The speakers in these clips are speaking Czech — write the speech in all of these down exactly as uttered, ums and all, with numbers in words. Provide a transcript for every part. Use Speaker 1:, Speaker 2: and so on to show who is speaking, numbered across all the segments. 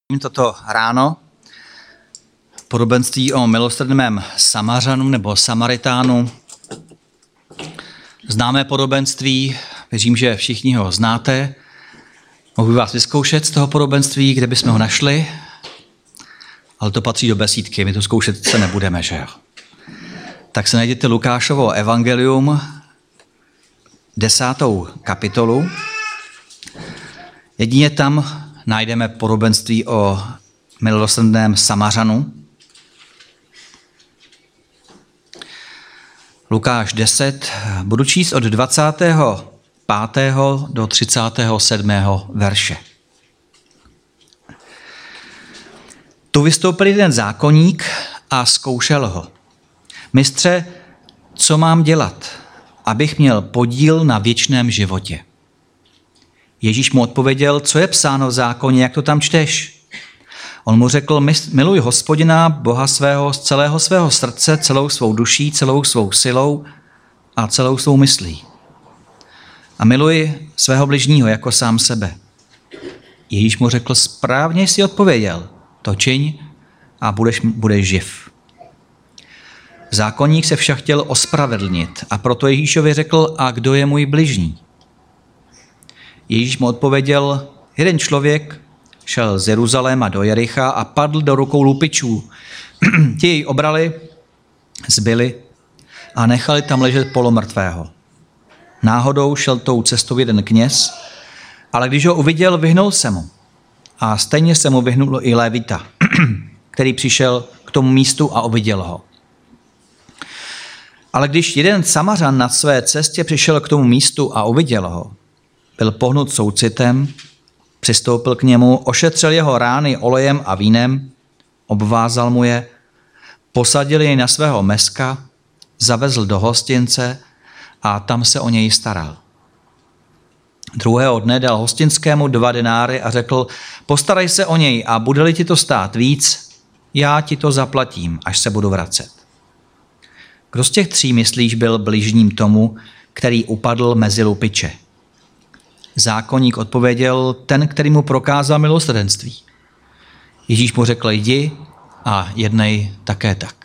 Speaker 1: Toto ráno podobenství o milosrdném Samařanu nebo Samaritánu. Známé podobenství, věřím, že všichni ho znáte. Mohu vás vyzkoušet z toho podobenství, kde bychom ho našli, ale to patří do besídky, my to zkoušet se nebudeme, že jo. Tak se najděte Lukášovo evangelium, desátou kapitolu. Jedině tam najdeme podobenství o milosrdném Samařanu. Lukáš deset, budu číst od dvacátého pátého do třicátého sedmého verše. Tu vystoupil jeden zákonník a zkoušel ho. Mistře, co mám dělat, abych měl podíl na věčném životě? Ježíš mu odpověděl, co je psáno v zákoně, jak to tam čteš. On mu řekl, miluj Hospodina, Boha svého, z celého svého srdce, celou svou duší, celou svou silou a celou svou myslí. A miluj svého bližního jako sám sebe. Ježíš mu řekl, správně jsi odpověděl, to čiň a budeš, budeš živ. Zákonník se však chtěl ospravedlnit a proto Ježíšovi řekl, a kdo je můj bližní? Ježíš mu odpověděl, jeden člověk šel z Jeruzaléma do Jericha a padl do rukou lupičů. Ti jej obrali, zbili a nechali tam ležet polomrtvého. Náhodou šel tou cestou jeden kněz, ale když ho uviděl, vyhnul se mu. A stejně se mu vyhnul i Lévita, který přišel k tomu místu a uviděl ho. Ale když jeden Samařan na své cestě přišel k tomu místu a uviděl ho, byl pohnut soucitem, přistoupil k němu, ošetřil jeho rány olejem a vínem, obvázal mu je, posadil jej na svého meska, zavezl do hostince a tam se o něj staral. Druhého dne dal hostinskému dva denáry a řekl, postarej se o něj a bude-li ti to stát víc, já ti to zaplatím, až se budu vracet. Kdo z těch tří, myslíš, byl bližním tomu, který upadl mezi lupiče? Zákonník odpověděl, ten, který mu prokázal milosrdenství. Ježíš mu řekl, jdi a jednej také tak.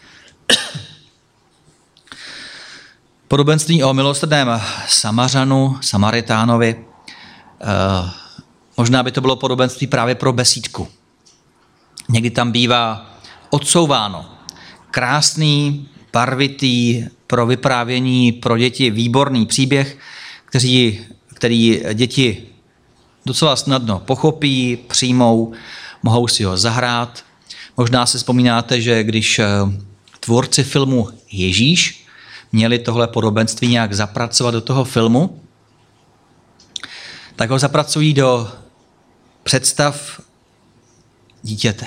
Speaker 1: Podobenství o milosrdném Samařanu, Samaritánovi. Eh, možná by to bylo podobenství právě pro besídku. Někdy tam bývá odsouváno. Krásný, barvitý, pro vyprávění pro děti výborný příběh, který který děti docela snadno pochopí, přijmou, mohou si ho zahrát. Možná si vzpomínáte, že když tvůrci filmu Ježíš měli tohle podobenství nějak zapracovat do toho filmu, tak ho zapracují do představ dítěte.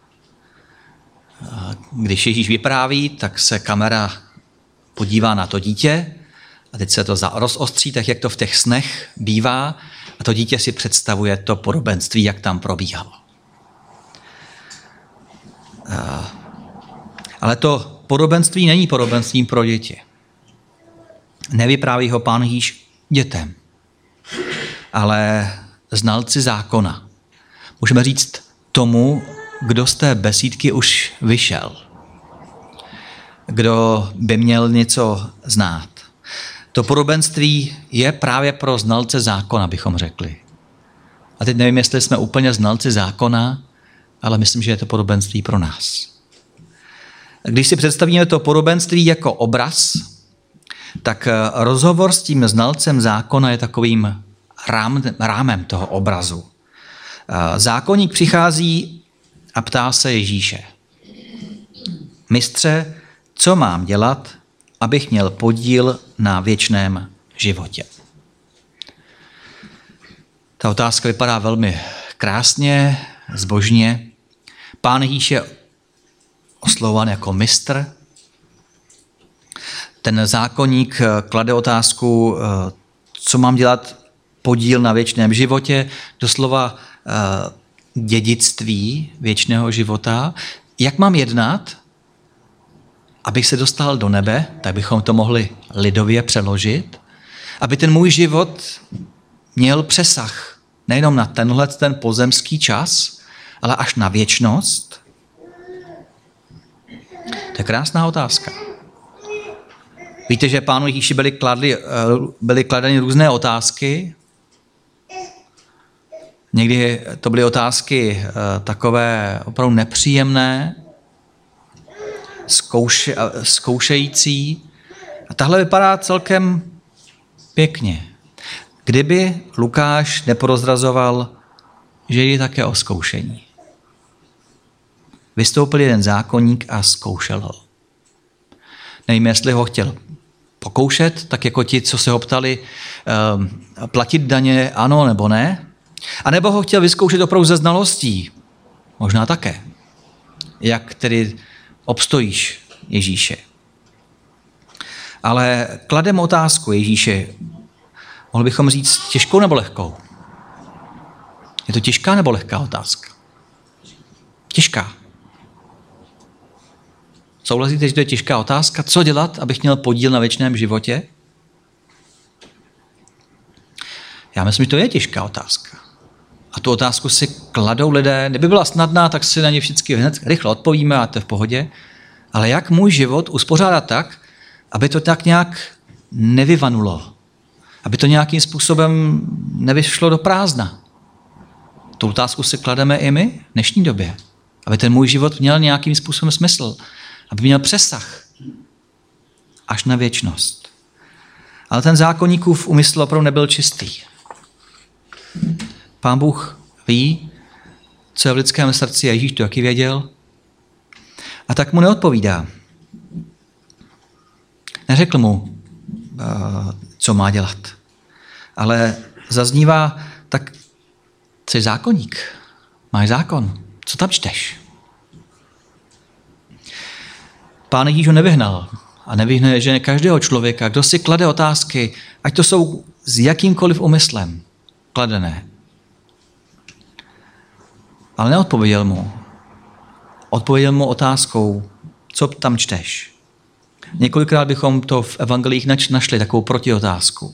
Speaker 1: Když Ježíš vypráví, tak se kamera podívá na to dítě, a teď se to rozostří, tak jak to v těch snech bývá, a to dítě si představuje to podobenství, jak tam probíhalo. Ale to podobenství není podobenstvím pro děti. Nevypráví ho Pán Ježíš dětem, ale znalci zákona. Můžeme říct tomu, kdo z té besídky už vyšel. Kdo by měl něco znát. To podobenství je právě pro znalce zákona, bychom řekli. A teď nevím, jestli jsme úplně znalci zákona, ale myslím, že je to podobenství pro nás. Když si představíme to podobenství jako obraz, tak rozhovor s tím znalcem zákona je takovým rám, rámem toho obrazu. Zákonník přichází a ptá se Ježíše. Mistře, co mám dělat, abych měl podíl na věčném životě? Ta otázka vypadá velmi krásně, zbožně. Pán Ježíš je oslovovan jako mistr. Ten zákonník klade otázku, co mám dělat podíl na věčném životě, doslova dědictví věčného života. Jak mám jednat, abych se dostal do nebe, tak bychom to mohli lidově přeložit, aby ten můj život měl přesah nejenom na tenhle ten pozemský čas, ale až na věčnost? To je krásná otázka. Víte, že Pánu Ježíši byly, kladly, byly kladeny různé otázky. Někdy to byly otázky takové opravdu nepříjemné, zkouše, zkoušející. A tahle vypadá celkem pěkně. Kdyby Lukáš neprozrazoval, že je také o zkoušení. Vystoupil jeden zákonník a zkoušel ho. Nevím, jestli ho chtěl pokoušet, tak jako ti, co se ho ptali, eh, platit daně ano nebo ne, a nebo ho chtěl vyzkoušet opravdu ze znalostí. Možná také. Jak tedy obstojíš Ježíše. Ale kladem otázku Ježíše, mohli bychom říct těžkou nebo lehkou? Je to těžká nebo lehká otázka? Těžká. Souhlasíte, že to je těžká otázka? Co dělat, abych měl podíl na věčném životě? Já myslím, že to je těžká otázka. A tu otázku si kladou lidé. Kdyby byla snadná, tak si na ně vždycky hned rychle odpovíme a to je v pohodě. Ale jak můj život uspořádat tak, aby to tak nějak nevyvanulo? Aby to nějakým způsobem nevyšlo do prázdna? Tu otázku si klademe i my v dnešní době. Aby ten můj život měl nějakým způsobem smysl. Aby měl přesah až na věčnost. Ale ten zákonníkův úmysl opravdu nebyl čistý. Pán Bůh ví, co je v lidském srdci, a Ježíš to taky věděl. A tak mu neodpovídá. Neřekl mu, co má dělat. Ale zaznívá, tak jsi zákonník. Máš zákon. Co tam čteš? Pán Ježíš ho nevyhnal. A nevyhne, že každého člověka, kdo si klade otázky, ať to jsou s jakýmkoliv úmyslem kladené. Ale neodpověděl mu. Odpověděl mu otázkou, co tam čteš. Několikrát bychom to v evangelích našli, takovou protiotázku.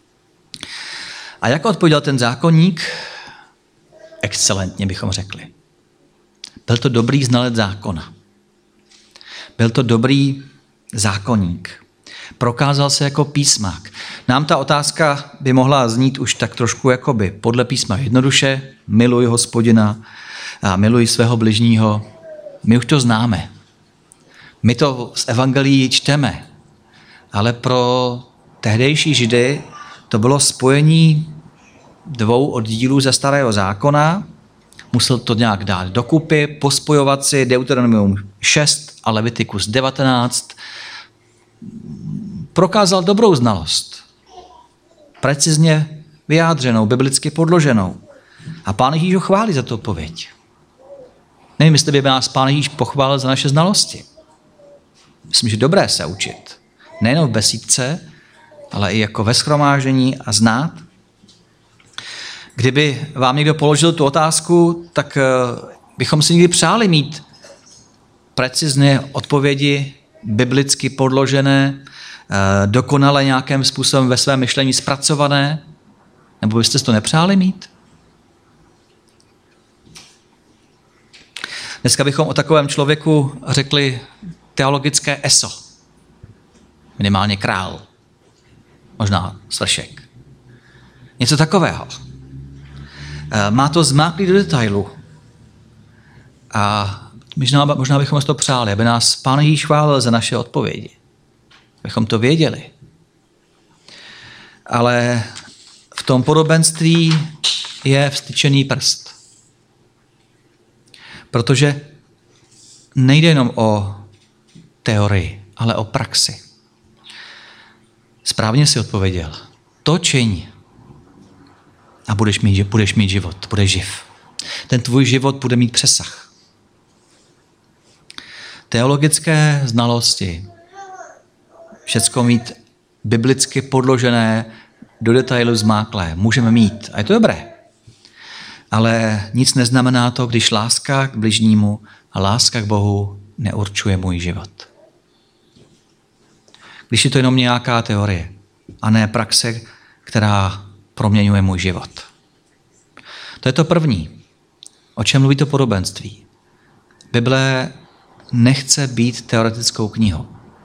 Speaker 1: A jak odpověděl ten zákonník? Excelentně bychom řekli. Byl to dobrý znalec zákona. Byl to dobrý zákonník. Prokázal se jako písmák. Nám ta otázka by mohla znít už tak trošku jakoby podle písma jednoduše. Miluj Hospodina a miluj svého bližního. My už to známe. My to z evangelií čteme. Ale pro tehdejší Židy to bylo spojení dvou oddílů ze Starého zákona. Musel to nějak dát dokupy, pospojovat si Deuteronomium šest a Levitikus devatenáct. Prokázal dobrou znalost. Precizně vyjádřenou, biblicky podloženou. A Pán Ježíš ho chválí za tu odpověď. Nevím, jestli by nás Pán Ježíš pochválil za naše znalosti. Myslím, že dobré se učit. Nejen v besídce, ale i jako ve shromáždění a znát. Kdyby vám někdo položil tu otázku, tak bychom si někdy přáli mít precizně odpovědi, biblicky podložené, dokonale nějakým způsobem ve svém myšlení zpracované? Nebo byste si to nepřáli mít? Dneska bychom o takovém člověku řekli teologické eso. Minimálně král. Možná svršek. Něco takového. Má to zmáklý do detailu. A možná, možná bychom si to přáli, aby nás Pán Ježíš chválil za naše odpovědi. Abychom to věděli. Ale v tom podobenství je vstyčený prst. Protože nejde jenom o teorii, ale o praxi. Správně si odpověděl. To čiň a budeš mít, budeš mít život, budeš živ. Ten tvůj život bude mít přesah. Teologické znalosti, všecko mít biblicky podložené, do detailu zmáklé, můžeme mít. A je to dobré. Ale nic neznamená to, když láska k bližnímu a láska k Bohu neurčuje můj život. Když je to jenom nějaká teorie a ne praxe, která proměňuje můj život. To je to první. O čem mluví to podobenství? Bible nechce být teoretickou knihou.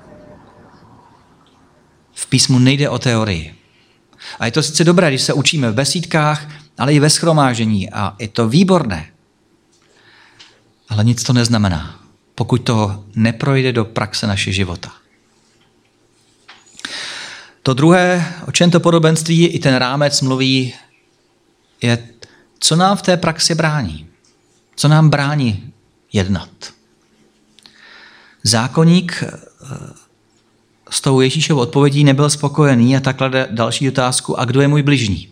Speaker 1: V písmu nejde o teorii. A je to sice dobré, když se učíme v besídkách, ale i ve shromáždění a je to výborné. Ale nic to neznamená, pokud to neprojde do praxe našeho života. To druhé, o čem to podobenství i ten rámec mluví, je, co nám v té praxi brání. Co nám brání jednat. Zákonník s tou Ježíšovou odpovědí nebyl spokojený a tak klade další otázku, a kdo je můj bližní?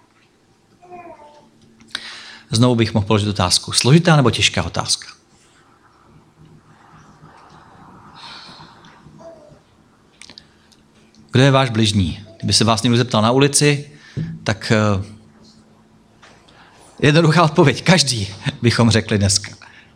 Speaker 1: Znovu bych mohl položit otázku. Složitá nebo těžká otázka? Kdo je váš bližní? Kdyby se vás někdo zeptal na ulici, tak uh, jednoduchá odpověď. Každý, bychom řekli dneska.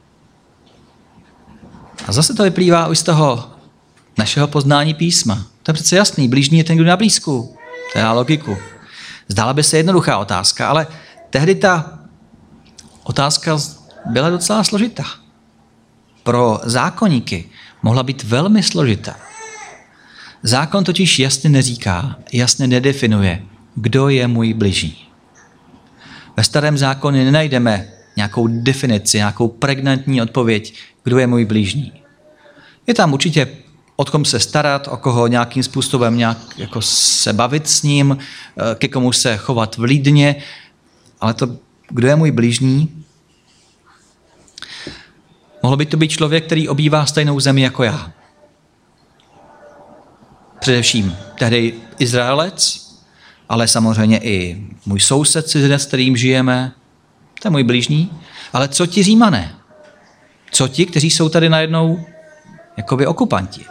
Speaker 1: A zase to vyplývá už z toho našeho poznání písma. To je přece jasný. Bližní je ten, kdo na blízku. To je logiku. Zdála by se jednoduchá otázka, ale tehdy ta otázka byla docela složitá. Pro zákonníky mohla být velmi složitá. Zákon totiž jasně neříká, jasně nedefinuje, kdo je můj bližní. Ve starém zákoně nenajdeme nějakou definici, nějakou pregnantní odpověď, kdo je můj bližní. Je tam určitě o kom se starat, o koho nějakým způsobem nějak jako se bavit s ním, ke komu se chovat vlídně, ale to, kdo je můj bližní, mohlo by to být člověk, který obývá stejnou zemi jako já. Především tehdy Izraelec, ale samozřejmě i můj soused, cizinec, s kterým žijeme, to je můj bližní. Ale co ti Římané? Co ti, kteří jsou tady najednou jakoby okupanti?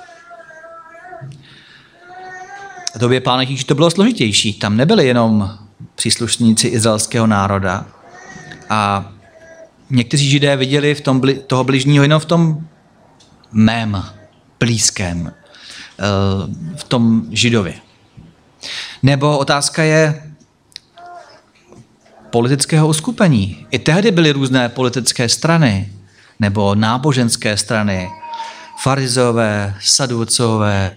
Speaker 1: V době Pána Ježíše to bylo složitější. Tam nebyli jenom příslušníci izraelského národa a někteří Židé viděli v tom, toho bližního jenom v tom mém blízkém, v tom Židově. Nebo otázka je politického uskupení. I tehdy byly různé politické strany nebo náboženské strany, farizové, saducové,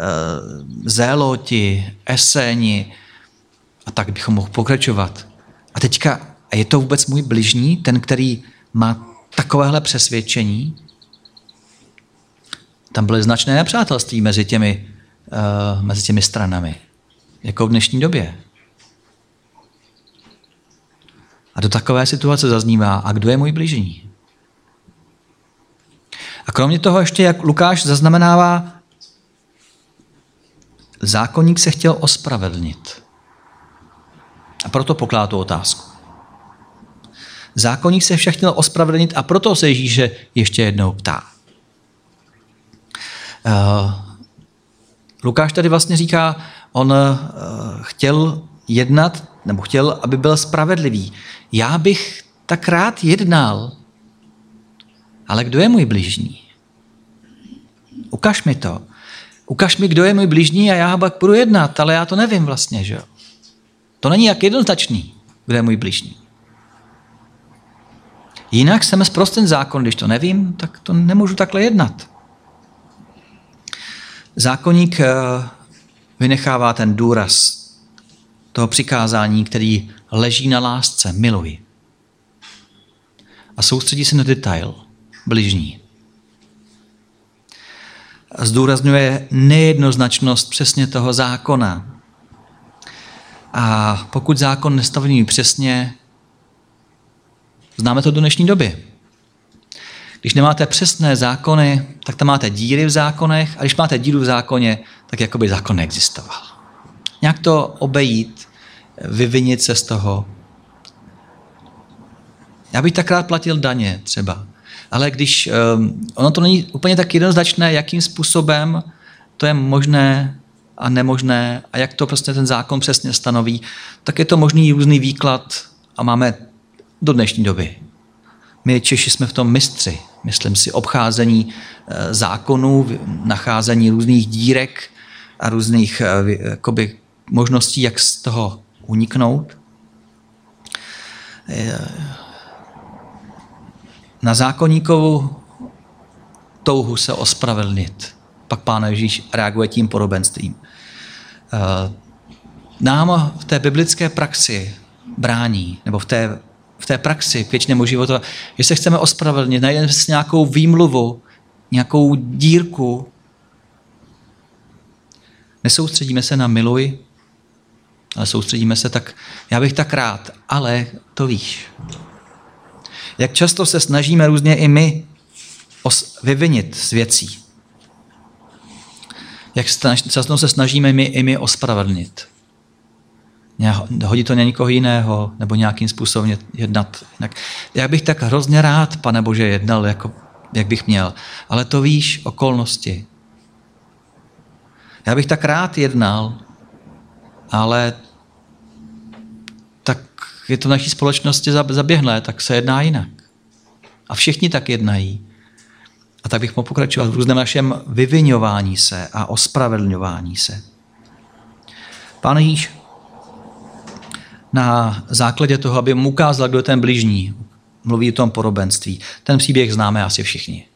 Speaker 1: zéloti, eséni a tak bychom mohli pokračovat. A teďka, je to vůbec můj bližní, ten, který má takovéhle přesvědčení? Tam byly značné nepřátelství mezi těmi, uh, mezi těmi stranami, jako v dnešní době. A do takové situace zaznívá, a kdo je můj bližní? A kromě toho ještě, jak Lukáš zaznamenává, zákonník se chtěl ospravedlnit. A proto pokládá tu otázku. Zákonník se však chtěl ospravedlnit a proto se Ježíše ještě jednou ptá. Uh, Lukáš tady vlastně říká, on uh, chtěl jednat, nebo chtěl, aby byl spravedlivý. Já bych tak rád jednal, ale kdo je můj bližní? Ukaž mi to. Ukaž mi, kdo je můj bližní a já pak budu jednat, ale já to nevím vlastně, že jo. To není jak jednoznačný, kdo je můj bližní. Jinak jsem zprost zákon, když to nevím, tak to nemůžu takhle jednat. Zákonník vynechává ten důraz toho přikázání, který leží na lásce, miluji. A soustředí se na detail, bližní. A zdůrazňuje nejednoznačnost přesně toho zákona. A pokud zákon nestaví přesně, známe to do dnešní doby. Když nemáte přesné zákony, tak tam máte díry v zákonech a když máte díru v zákoně, tak jako by zákon neexistoval. Nějak to obejít, vyvinit se z toho. Já bych tak rád platil daně třeba, ale když um, ono to není úplně tak jednoznačné, jakým způsobem to je možné a nemožné a jak to prostě ten zákon přesně stanoví, tak je to možný různý výklad a máme do dnešní doby. My Češi jsme v tom mistři, myslím si, obcházení zákonů, nacházení různých dírek a různých jakoby, možností, jak z toho uniknout. na zákonníkovu touhu se ospravedlnit. Pak Pán Ježíš reaguje tím podobenstvím. Nám v té biblické praxi brání, nebo v té, v té praxi k věčnému životu, že se chceme ospravedlnit, najdeme si nějakou výmluvu, nějakou dírku. Nesoustředíme se na miluj, ale soustředíme se tak, já bych tak rád, ale to víš. Jak často se snažíme různě i my os- vyvinit z věcí. Jak často se snažíme my i my ospravedlnit. Hodit to na někoho jiného, nebo nějakým způsobem jednat. Já bych tak hrozně rád, Pane Bože, jednal, jako, jak bych měl. Ale to víš, okolnosti. Já bych tak rád jednal, ale tak je to v naší společnosti zaběhlé, tak se jedná jinak. A všichni tak jednají. A tak bych mohl pokračovat v různém našem vyviňování se a ospravedlňování se. Pán Ježíš na základě toho, aby mu ukázal, kdo je ten bližní, mluví o tom podobenství. Ten příběh známe asi všichni.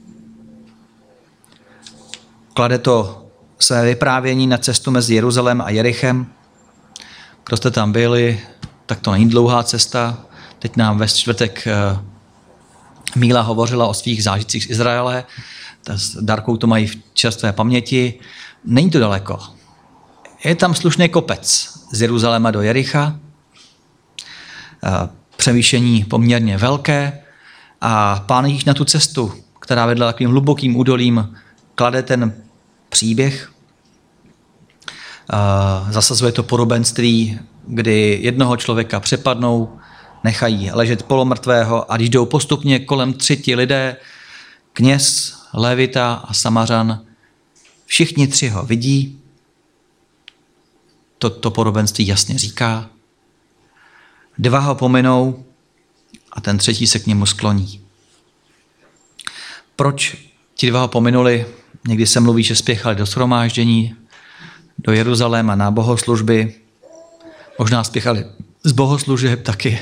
Speaker 1: Klade to své vyprávění na cestu mezi Jeruzalém a Jerichem. Kdo jste tam byli, tak to není dlouhá cesta. Teď nám ve čtvrtek Míla hovořila o svých zážitcích z Izraele. S Darkou to mají v čerstvé paměti. Není to daleko. Je tam slušný kopec z Jeruzaléma do Jericha. Převýšení poměrně velké. A Pán Ježíš na tu cestu, která vedla takovým hlubokým údolím, klade ten příběh. Zasazuje to podobenství, kdy jednoho člověka přepadnou, nechají ležet polomrtvého a když jdou postupně kolem třetí lidé, kněz, Levita a Samařan, všichni tři ho vidí. To, to podobenství jasně říká. Dva ho pominou a ten třetí se k němu skloní. Proč ti dva ho pominuli? Někdy se mluví, že spěchali do shromáždění, do Jeruzaléma na bohoslužby. Možná spěchali z bohoslužeb taky.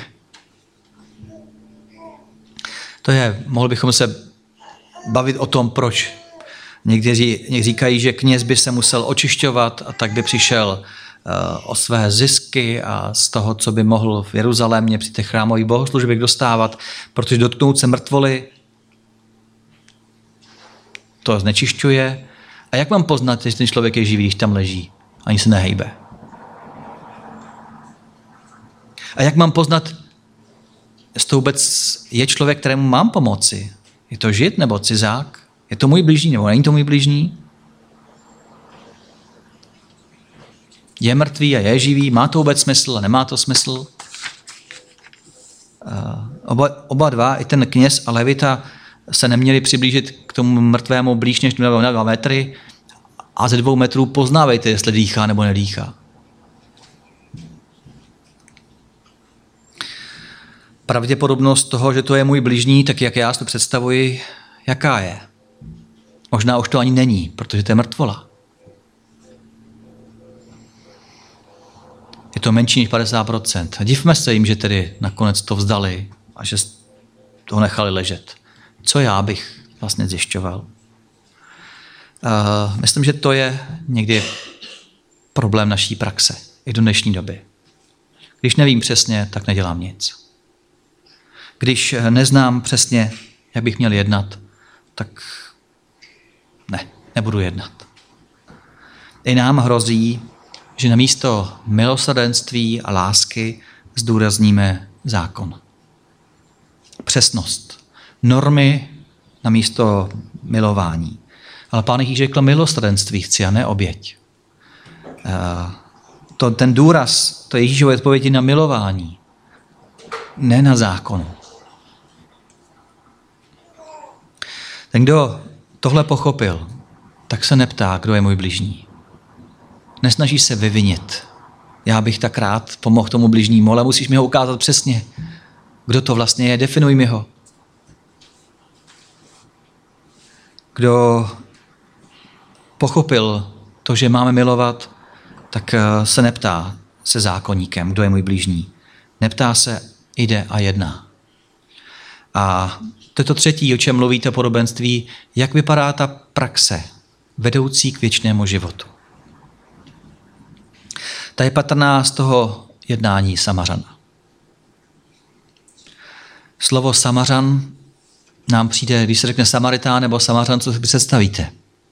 Speaker 1: To je, mohli bychom se bavit o tom, proč. Někteří, někteří říkají, že kněz by se musel očišťovat a tak by přišel uh, o své zisky a z toho, co by mohl v Jeruzalémě při těch chrámových bohoslužbách dostávat, protože dotknout se mrtvoly to znečišťuje. A jak mám poznat, že ten člověk je živý, když tam leží? Ani se nehejbe. A jak mám poznat, jestli to vůbec je člověk, kterému mám pomoci? Je to Žid nebo cizák? Je to můj bližní nebo není to můj bližní? Je mrtvý a je živý? Má to vůbec smysl a nemá to smysl? Oba, oba dva, i ten kněz a Levita, se neměli přiblížit k tomu mrtvému blíž než na dva metry a ze dvou metrů poznávejte, jestli dýchá nebo nedýchá. Pravděpodobnost toho, že to je můj bližní, tak jak já si to představuji, jaká je? Možná už to ani není, protože to je mrtvola. Je to menší než padesát procent. Divme se jim, že tedy nakonec to vzdali a že to nechali ležet. Co já bych vlastně zjišťoval? Uh, myslím, že to je někdy problém naší praxe i do dnešní doby. Když nevím přesně, tak nedělám nic. Když neznám přesně, jak bych měl jednat, tak ne, nebudu jednat. I nám hrozí, že namísto milosrdenství a lásky zdůrazníme zákon. Přesnost. Normy namísto milování. Ale Pán Ježíš řekl, milosrdenství chci a ne oběť. To, ten důraz, to je Ježíšové odpovědi na milování, ne na zákonu. Ten, kdo tohle pochopil, tak se neptá, kdo je můj bližní. Nesnaží se vyvinit. Já bych tak rád pomohl tomu bližnímu, ale musíš mi ho ukázat přesně. Kdo to vlastně je, definuj mi ho. Kdo pochopil to, že máme milovat, tak se neptá se zákonníkem, kdo je můj bližní. Neptá se, jde a jedná. A To je to třetí, o čem mluví to podobenství, jak vypadá ta praxe vedoucí k věčnému životu. Ta je patrná z toho jednání Samařana. Slovo Samařan nám přijde, když se řekne Samaritán nebo Samařan, co si představíte?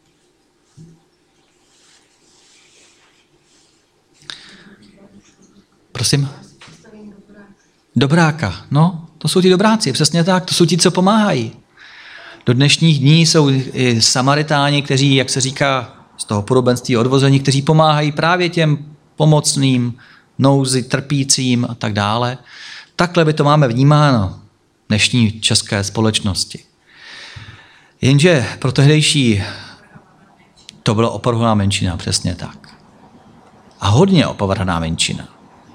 Speaker 1: Prosím? Dobráka. No, to jsou ti dobráci, přesně tak, to jsou ti, co pomáhají. Do dnešních dní jsou i Samaritáni, kteří, jak se říká z toho podobenství odvození, kteří pomáhají právě těm pomocným, nouzi, trpícím a tak dále. Takhle by to máme vnímáno v dnešní české společnosti. Jenže pro tehdejší to byla opovrhovaná menšina, přesně tak. A hodně opovrhovaná menšina.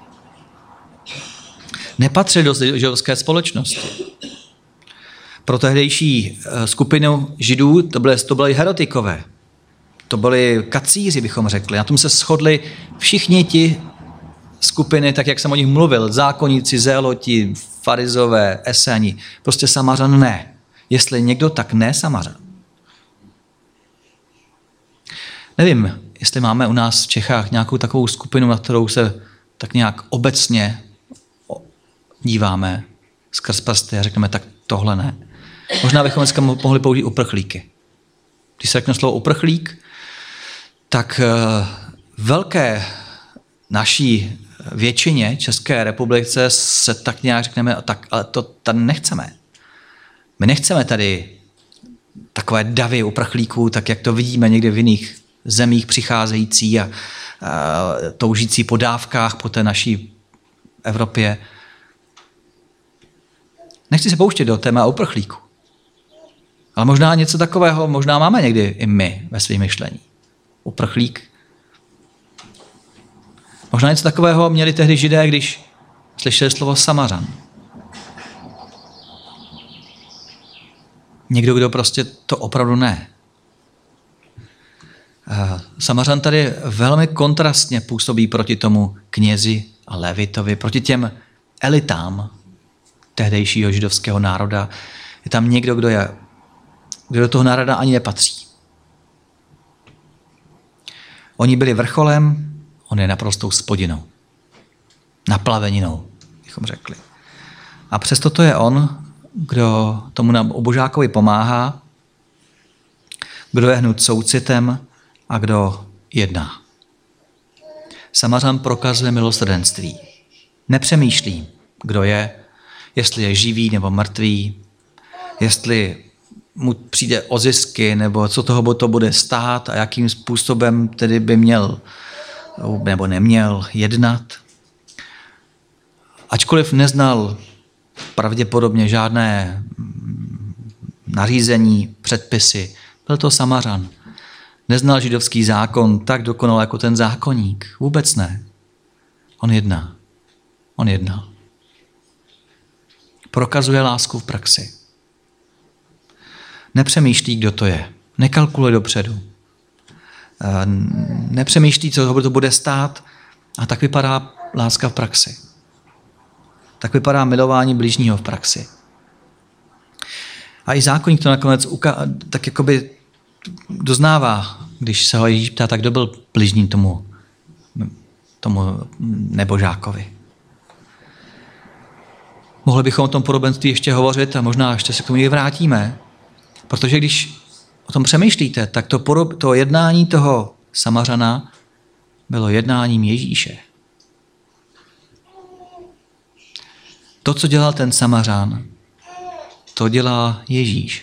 Speaker 1: Nepatřili do židovské společnosti. Pro tehdejší skupinu židů to byly, to byly heretikové. To byli kacíři, bychom řekli. Na tom se shodli všichni ti skupiny, tak jak jsem o nich mluvil, zákonníci, zéloti, farizové, eseni. Prostě Samařan ne. Jestli někdo, tak ne Samařan. Nevím, jestli máme u nás v Čechách nějakou takovou skupinu, na kterou se tak nějak obecně díváme skrz prsty a řekneme, tak tohle ne. Možná bychom dneska mohli použít uprchlíky. Když se řekne slovo uprchlík, tak velké naší většině České republice se tak nějak řekneme, tak, ale to tady nechceme. My nechceme tady takové davy uprchlíků, tak jak to vidíme někde v jiných zemích přicházející a, a toužící po dávkách po té naší Evropě. Nechci se pouštět do téma uprchlíků. Ale možná něco takového, možná máme někdy i my ve svém myšlení. Uprchlík. Možná něco takového měli tehdy Židé, když slyšeli slovo Samařan. Někdo, kdo prostě to opravdu ne. Samařan tady velmi kontrastně působí proti tomu knězi a levitovi, proti těm elitám tehdejšího židovského národa. Je tam někdo, kdo, je, kdo do toho národa ani nepatří. Oni byli vrcholem, on je naprostou spodinou. Naplaveninou, bychom řekli. A přesto to je on, kdo tomu obožákovi pomáhá, kdo je hnut soucitem a kdo jedná. Samařan prokazuje milosrdenství. Nepřemýšlí, kdo je, jestli je živý nebo mrtvý, jestli mu přijde o zisky, nebo co toho to bude stát a jakým způsobem tedy by měl nebo neměl jednat. Ačkoliv neznal pravděpodobně žádné nařízení, předpisy, byl to Samařan. Neznal židovský zákon tak dokonale jako ten zákoník. Vůbec ne. On jedná. On jednal. Prokazuje lásku v praxi. Nepřemýšlí, kdo to je. Nekalkuluje dopředu. Nepřemýšlí, co to bude stát. A tak vypadá láska v praxi. Tak vypadá milování bližního v praxi. A i zákoník to nakonec uka- tak jakoby doznává, když se ho Ježíš ptá, tak kdo byl bližní tomu, tomu nebožákovi. Mohli bychom o tom podobenství ještě hovořit a možná ještě se k tomu někdy vrátíme, protože když o tom přemýšlíte, tak to, porob, to jednání toho Samařana bylo jednáním Ježíše. To, co dělal ten Samařan, to dělá Ježíš.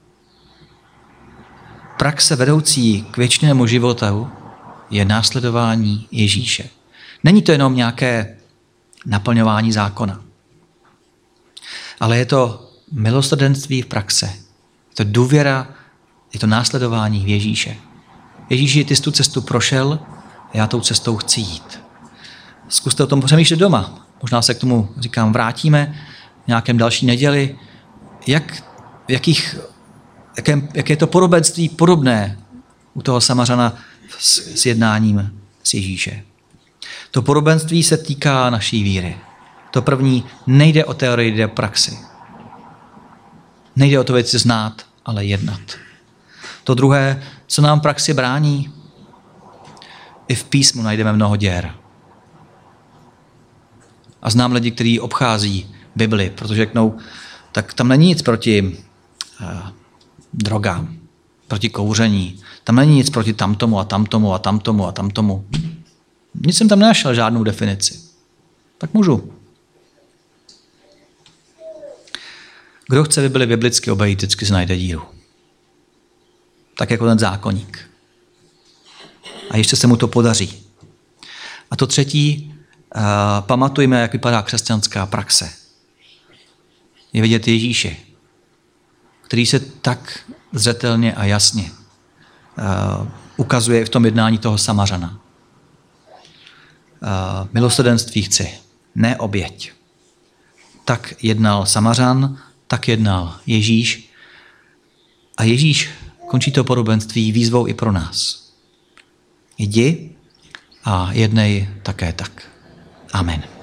Speaker 1: Praxe vedoucí k věčnému životu je následování Ježíše. Není to jenom nějaké naplňování zákona, ale je to milosrdenství v praxe. Je to důvěra, je to následování v Ježíše. Ježíši, ty jsi tu cestu prošel, já tou cestou chci jít. Zkuste o tom přemýšlet doma. Možná se k tomu, říkám, vrátíme v nějakém další neděli. Jak, v jakých, jaké, jaké je to podobenství podobné u toho Samařana s, s jednáním s Ježíše. To podobenství se týká naší víry. To první nejde o teorii, jde o praxi. Nejde o to věci znát, ale jednat. To druhé, co nám v praxi brání, i v písmu najdeme mnoho děr. A znám lidi, kteří obchází Bibli, protože řeknou, tak tam není nic proti uh, drogám, proti kouření, tam není nic proti tamtomu a tamtomu a tamtomu a tamtomu. Nic jsem tam nenašel, žádnou definici. Tak můžu. Kdo chce Bibli biblicky obejít, vždycky se najde díru. Tak jako ten zákoník. A ještě se mu to podaří. A to třetí, uh, pamatujme, jak vypadá křesťanská praxe. Je vidět Ježíše, který se tak zřetelně a jasně uh, ukazuje v tom jednání toho Samařana. Uh, milosrdenství chci, ne oběť. Tak jednal Samařan, tak jednal Ježíš. A Ježíš končí to podobenství výzvou i pro nás. Jdi a jednej také tak. Amen.